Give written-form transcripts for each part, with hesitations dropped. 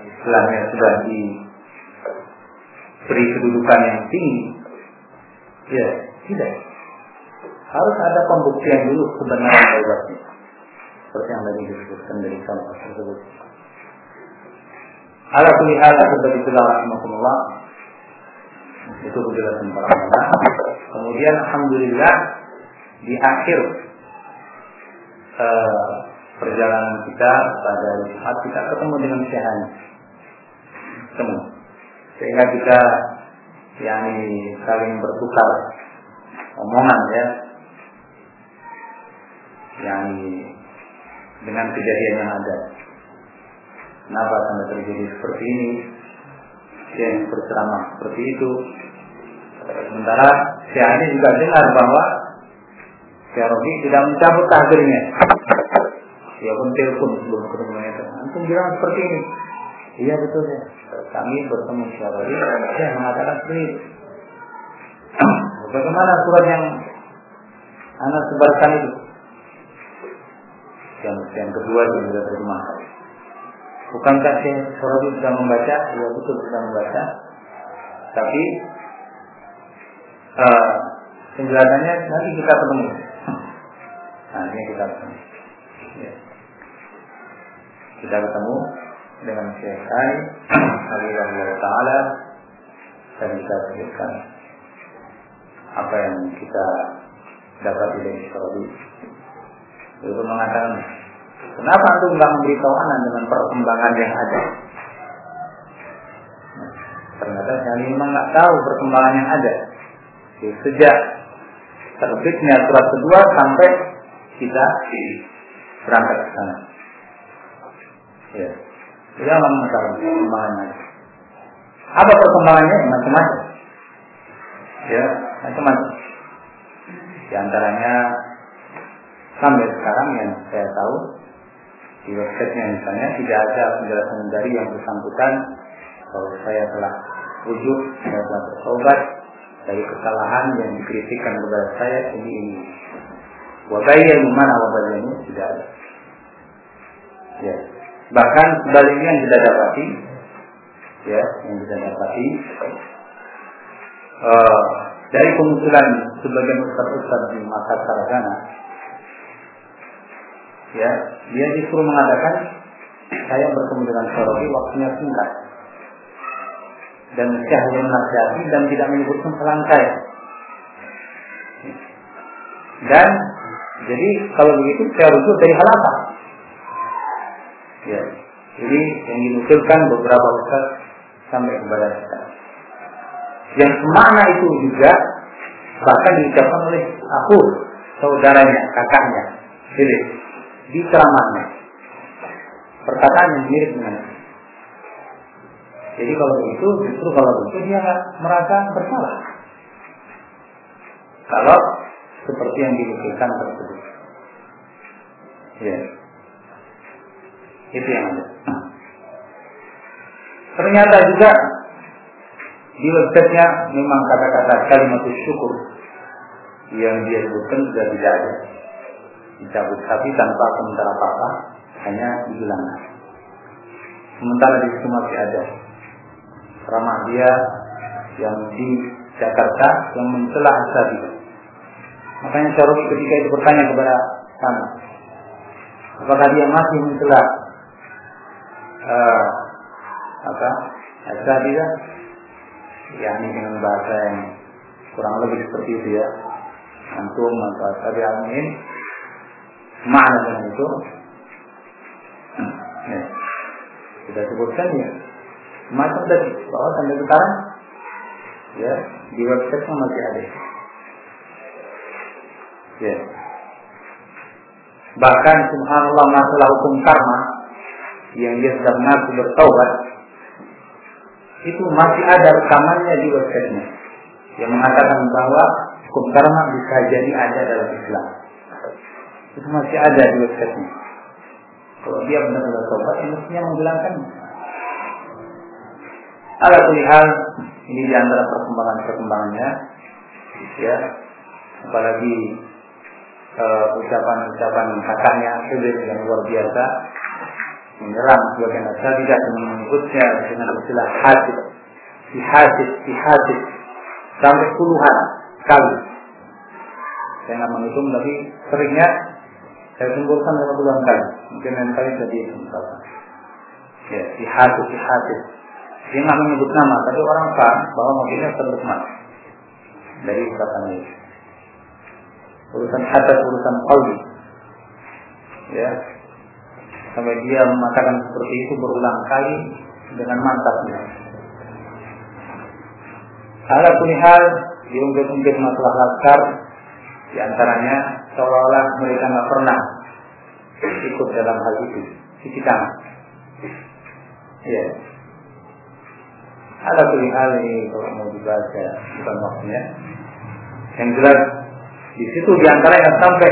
istilahnya sudah diberi kedudukan yang tinggi, ya tidak. Harus ada pembuktian dulu kebenaran taubatnya, seperti yang tadi disebutkan dari contoh tersebut. Ala kulli hal seperti itulah rahmatullah. Itu penjelasan para ulama. Kemudian alhamdulillah di akhir perjalanan kita pada Jumat kita ketemu dengan Syekhan. Ketemu. Sehingga kita saling bertukar omongan ya. Dengan kejadian yang ada. Kenapa sampai terjadi seperti ini? Yang berceramah seperti itu. Sementara Syekh juga dengar bahwa Syekh Robi tidak mencabut takdirnya. Dia pun telepon sebelum ketemunya. Antum bilang seperti ini. Iya betul ya. Kami bertemu Syekh Robi. Dia mengatakan seperti itu. Bagaimana surat yang anak sebarkan itu? Yang kedua juga sudah terjemahkan. Bukankah Syekh Robi sudah membaca? Ya betul sudah membaca. Tapi penjelasannya nanti kita ketemu. Nanti kita ketemu. Ya. Kita ketemu dengan Syekh Alhamdulillah Ta'ala dan kita sebutkan apa yang kita dapat dari Syekh Robi. Itu mengatakan, kenapa antum tidak memberitahu anak dengan perkembangan yang ada? Ternyata saya memang nggak tahu perkembangan yang ada. Sejak terbitnya surat kedua sampai kita berangkat ke sana. Ya, tidak mengetahui perkembangannya. Apa perkembangannya? Macam-macam. Ya, macam-macam. Di antaranya sampai sekarang yang saya tahu di website-nya misalnya tidak ada penjelasan dari yang bersangkutan bahwa saya telah rujuk, saya telah bertobat dari kesalahan yang dikritikkan kepada saya ini. Wabayya mana wabayya tidak ada. Ya. Bahkan sebaliknya yang kita dapati, dari kemunculan sebagian ustaz-ustaz di Makassar sana, ya, dia justru mengatakan saya bertemu dengan Syekh waktunya singkat dan Syekh yang menasihati dan tidak menyebutkan kesalahan saya. Dan jadi kalau begitu saya rujuk dari hal apa? Ya, jadi yang dinukilkan beberapa ustaz sampai kepada kita. Yang semakna itu juga bahkan diucapkan oleh aku, saudaranya, kakaknya, jadi di ceramahnya. Perkataan yang mirip dengan itu. Jadi kalau begitu, justru kalau begitu dia merasa bersalah. Kalau seperti yang dinukilkan tersebut. Ya. Itu yang ada. Ternyata juga di website-nya memang kata-kata kalimat syukur yang dia sebutkan sudah tidak ada, dicabut, tapi tanpa komentar apa-apa, hanya dihilangkan. Sementara di situ masih ada ceramah dia yang di Jakarta yang mencela Ashabi. Makanya Syarif ketika itu bertanya kepada sana, apakah dia masih mencela Ashabi kan? Yakni dengan bahasa yang kurang lebih seperti itu ya, antum atau Ashabi amin, makna dengan itu. Ya. Kita sebutkan ya, macam tadi bahwa sampai sekarang ya di website masih ada. Ya. Bahkan subhanallah masalah hukum karma yang dia sedang mengaku bertaubat itu masih ada rekamannya di website-nya yang mengatakan bahwa hukum karma bisa jadi ada dalam Islam. Itu masih ada di website-nya. Kalau dia benar-benar taubat, mestinya menghilangkannya. Ala kulli hal, ini di antara perkembangannya, ya. Apalagi ucapan-ucapan kakaknya yang luar biasa menyerang sebagian asatidzah dengan menyebutnya dengan istilah hasid, dihasid sampai puluhan kali. Saya nggak menghitung, tapi seringnya saya kumpulkan 50-an kali. Mungkin lain kali jadi misalkan. Ya, dihasid. Dia nggak menyebut nama, tapi orang paham bahwa maksudnya terlukman dari ucapan ini. Urusan hadas, urusan qauli. Ya, sampai dia mengatakan seperti itu berulang kali dengan mantapnya. Ala kulli hal, diungkit-ungkit masalah laskar, di antaranya seolah-olah mereka nggak pernah ikut dalam hal itu, cuci tangan. Ya. Ala kulli hal ini kalau mau dibaca bukan waktunya. Yang jelas di situ di antaranya sampai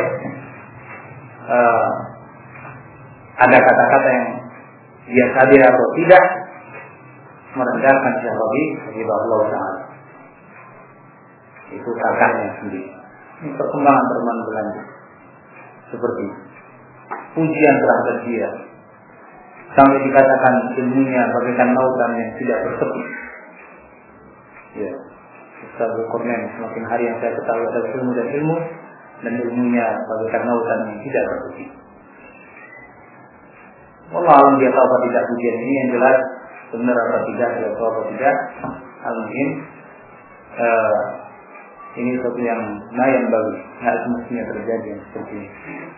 ada kata-kata yang dia sadar atau tidak merendahkan Syekh Rabi' rahimahullah ta'ala. Itu kakaknya sendiri. Ini perkembangan teman berlanjut seperti pujian terhadap dia sampai dikatakan ilmunya bagaikan lautan yang tidak bertepi. Ya, Ustaz Zulkarnain, semakin hari yang saya ketahui ada ilmu dan ilmunya bagaikan lautan yang tidak bertepi. Wallah alam dia tahu apa tidak pujian ini yang jelas benar atau tidak, dia tahu apa tidak. Al-muhim ini sesuatu yang bagus, nggak semestinya terjadi yang seperti ini.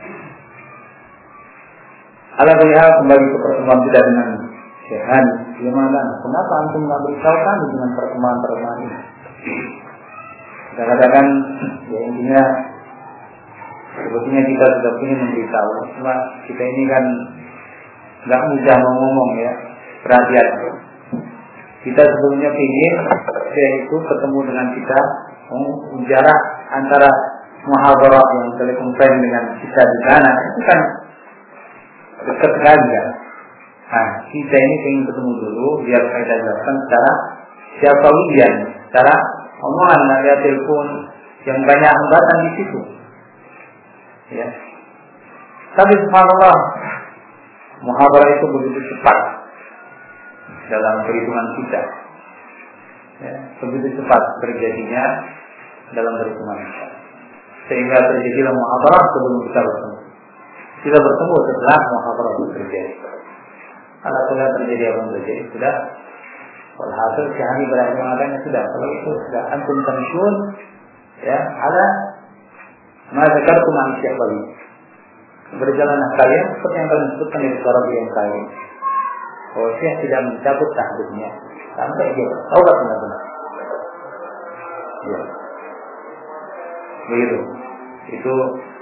Alhamdulillah kembali ke pertemuan kita dengan Syekh Hani. Gimana? Kenapa antum nggak beritahu kami dengan pertemuan ini? Kita katakan, ya intinya sebetulnya kita sudah ingin memberitahu, cuma kita ini kan nggak mudah ngomong ya, perhatian. Kita sebetulnya ingin yaitu ketemu dengan kita, jarak antara muhadarah yang telekonferensi dengan kita di sana itu kan dekat sekali kan. Nah, kita ini ingin ketemu dulu biar kita jelaskan secara syafawiyan, secara omongan, ada telepon yang banyak hambatan di situ. Ya. Tapi subhanallah, muhadarah itu begitu cepat dalam perhitungan kita. Ya, begitu cepat terjadinya dalam perhitungan kita. Sehingga terjadilah muhadarah sebelum kita bertemu. Kita bertemu setelah muhadarah terjadi. Alhamdulillah terjadi apa yang terjadi sudah. Walhasil Syahani berani mengatakannya sudah. Kalau itu sudah antum tamsyun, ya, ala mazakartum an Syekh Rabi. Berjalanlah kalian seperti yang kalian sebutkan di suara yang kalian. Bahwa Syekh tidak mencabut tahdidnya sampai dia bertaubat benar-benar. Ya. Begitu. Itu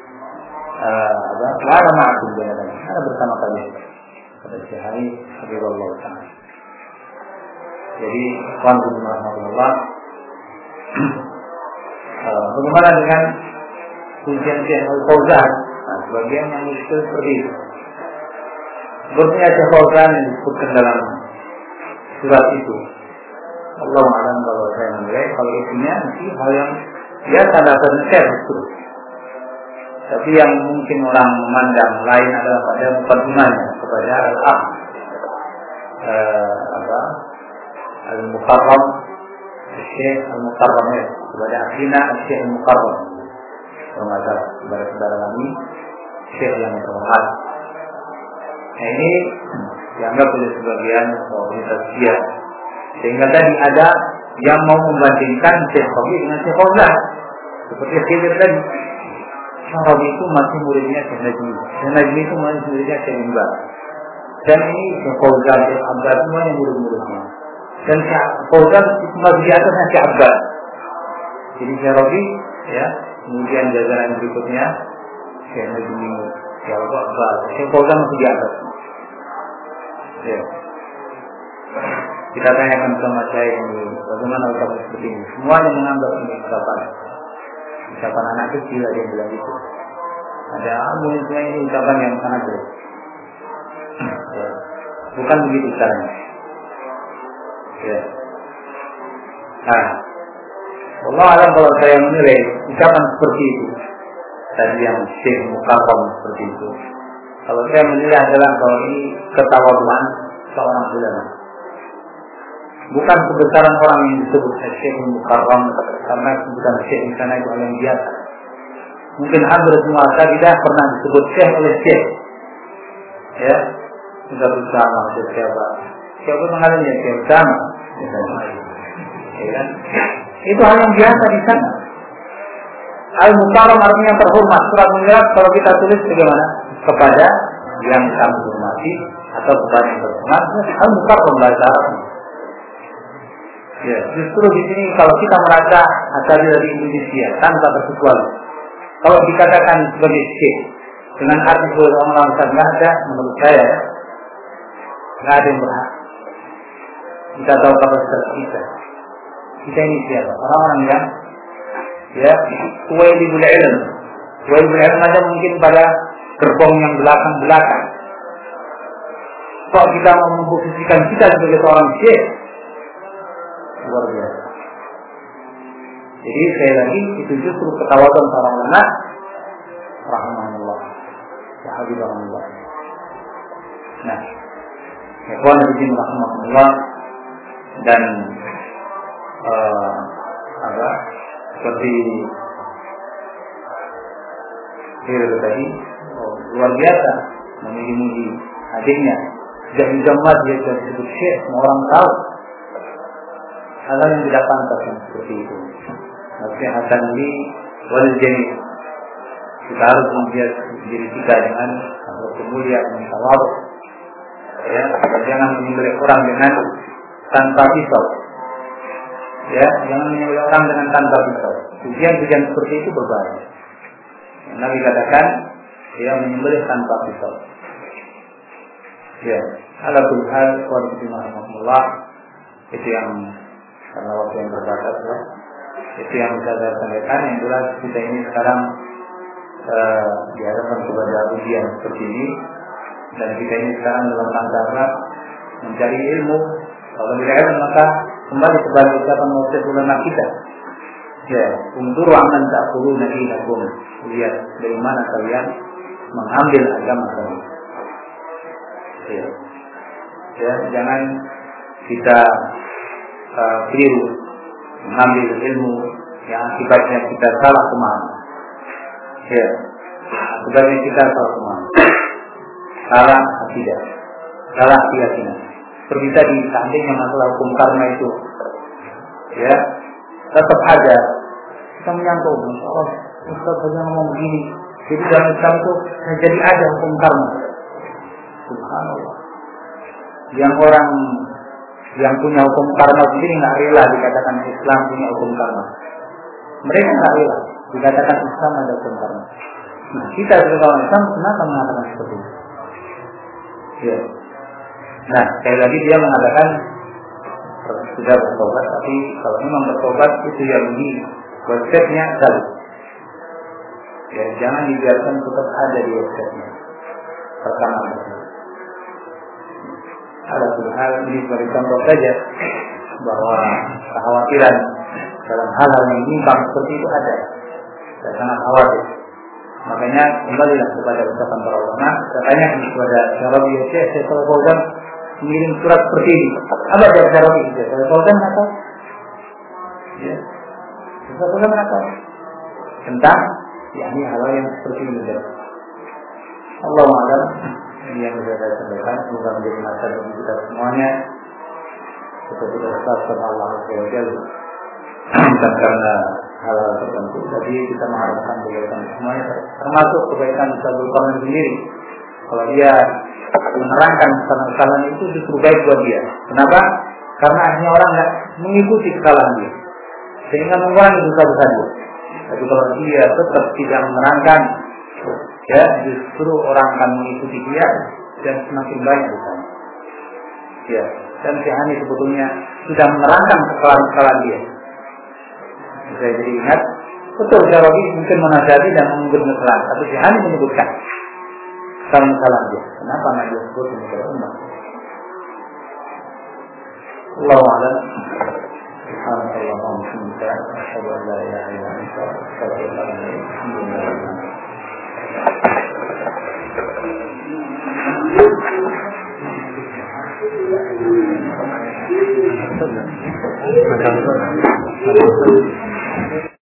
mana ma'akum benar-benar. Ada bersama kalian. Pada Syahani Habibullah Ta'ala. Jadi Alhamdulillah. Bagaimana dengan pujian Syekh Al-Fauzan? Nah, sebagian yang muskil seperti itu. Sebenarnya Syekh Fauzan yang disebutkan dalam surat itu. Allah a'lam kalau saya menilai kalau isinya nanti hal yang biasa dapat share terus. Tapi yang mungkin orang memandang lain adalah pada mukadimahnya kepada al-akh al-mukarram Syekh al-Mukarram kepada akhina Syekh al-Mukarram. Masalah kepada saudara kami Syekh yang terhormat. Nah, ini dianggap oleh sebagian komunitas dia. Sehingga tadi ada yang mau membandingkan Syekh Rabi dengan Syekh Fauzan. Seperti Khidir tadi. Syekh Rabi itu masih muridnya Syekh Najmi. Syekh Najmi itu masih muridnya Syekh Imba. Dan ini Syekh Fauzan, Syekh Abbas semuanya murid-muridnya. Dan Syekh Fauzan itu masih di atasnya Syekh Abbas. Jadi Syekh Rabi, ya, kemudian jajaran berikutnya Syekh Najmi, Syekh Abbas, Syekh Fauzan masih di atas. Ya. Kita tanyakan sama saya ini, bagaimana ucapan seperti ini? Semuanya menganggap ini ucapan anak kecil ada yang bilang itu. Ada mungkin ini ucapan yang sangat baik. Ya. Bukan begitu caranya. Ya. Nah, Allah alam kalau saya menilai ucapan seperti itu, tadi yang Syekh Mukarram seperti itu, Kalau saya menilai adalah bahwa ini ketawaduan seorang ulama. Bukan kebesaran orang yang disebut Syekh Mukarram, karena sebutan Syekh di sana itu hal yang biasa. Mungkin hampir semua tidak pernah disebut Syekh oleh Syekh. Ya, sudah bersama siapa? Siapa mengalaminya? Syekh sama. Ya kan? Itu hal yang biasa di sana. Al-Mukarram artinya terhormat. Surat menyerap kalau kita tulis bagaimana? Kepada yang kami hormati atau kepada yang terhormat. Al-Mukarram bahasa Arab. Ya, justru di sini kalau kita merasa asal dari Indonesia tanpa terkecuali, kalau dikatakan sebagai syekh dengan arti orang besar nggak ada, menurut saya nggak ada yang berhak. Kita tahu kapasitas kita. Kita ini siapa? Orang-orang yang ya tuwailibul ilm. Tuwailibul ilm aja mungkin pada gerbong yang belakang-belakang. Kalau kita mau memposisikan kita sebagai seorang syekh, luar biasa. Jadi sekali lagi itu justru ketawaduan para ulama rahimahullah wa habibahullah. Nah, ikhwan fillah rahimahullah dan seperti tadi luar biasa memuji adiknya. Jadi jamaah dia disebut syekh, semua orang tahu. Hal yang tidak pantas seperti itu. Nasihatkan li wal jami'. Kita harus membias diri kita dengan kemuliaan dan tawadhu. Ya, jangan menyembelih orang dengan tanpa pisau. Ya, jangan menyembelih orang dengan tanpa pisau. Ujian-ujian seperti itu berbahaya. Nabi katakan dia menyembelih tanpa pisau. Ya, ala kulli hal wa rahmatullah itu yang karena waktu yang terbatas ya. Itu yang bisa saya sampaikan. Yang jelas kita ini sekarang dihadapkan kepada ujian seperti ini, dan kita ini sekarang dalam rangka mencari ilmu. Kalau tidak ilmu maka kembali kepada ucapan maksud ulama kita. Ya, undur aman ta'khuduna dinakum. Lihat dari mana kalian mengambil agama kalian. Ya. Ya, jangan kita keliru mengambil ilmu yang akibatnya kita salah pemahaman. Ya, akibatnya kita salah pemahaman, salah akidah, salah keyakinan. Seperti tadi seandainya masalah hukum karma itu, ya tetap ada kita menyangkut, Masya Allah, Ustaz saja ngomong begini. Jadi dalam Islam itu jadi ada hukum karma. Subhanallah. Yang orang yang punya hukum karma sendiri nggak rela dikatakan Islam punya hukum karma. Mereka nggak rela dikatakan Islam ada hukum karma. Nah, kita sebagai orang Islam kenapa mengatakan seperti itu? Ya. Nah, sekali lagi dia mengatakan sudah bertobat, tapi kalau memang bertobat itu yang ini konsepnya salah. Ya, jangan dibiarkan tetap ada di websitenya. Pertama, ada hal ini sebagai contoh saja bahwa kekhawatiran dalam hal-hal yang menyimpang seperti itu ada. Saya sangat khawatir. Makanya kembalilah kepada ucapan para ulama. Katanya kepada Syarabi Syekh Fauzan mengirim surat seperti ini. Apa dia Syarabi Syekh Fauzan apa? Ya, Syekh Fauzan apa? Tentang yakni hal yang seperti ini. Allah a'lam. Ini yang bisa saya sampaikan. Semoga menjadi masalah bagi kita semuanya. Seperti kita kepada Allah SWT. Bukan karena hal-hal tertentu. Jadi kita mengharapkan kebaikan semuanya, termasuk kebaikan Ustadzul Qarnain sendiri. Kalau dia menerangkan kesalahan itu justru baik buat dia. Kenapa? Karena akhirnya orang tidak mengikuti kesalahan dia, sehingga mengurangi dosa-dosa dia. Tapi kalau dia tetap tidak menerangkan, ya justru orang akan mengikuti dia dan semakin banyak dosanya. Ya, dan si Hani sebetulnya sudah menerangkan kesalahan-kesalahan dia. Saya jadi ingat, betul Syarabi mungkin menasihati dan mengukur kesalahan, tapi si Hani menyebutkan kesalahan dia. Kenapa nggak disebut kepada umat? Allahu a'lam. Subhanallah wa bihamdihi, asyhadu an la ilaha illa anta, astaghfiruka wa atubu ilaik. Macam